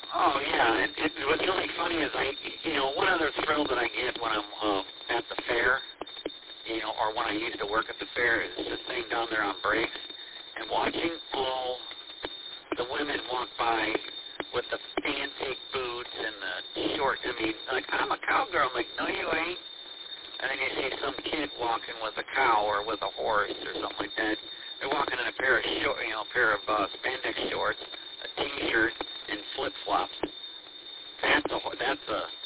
Oh, yeah. What's really funny is one other thrill that I get when I'm at the fair, or when I used to work at the fair is just sitting down there on breaks and watching all the women walk by with the fancy boots and the short. I mean, like, I'm a cowgirl. I'm like, no, you ain't. And then you see some kid walking with a cow or with a horse or something like that. They're walking in a pair of spandex shorts, a T-shirt, and flip-flops. That's a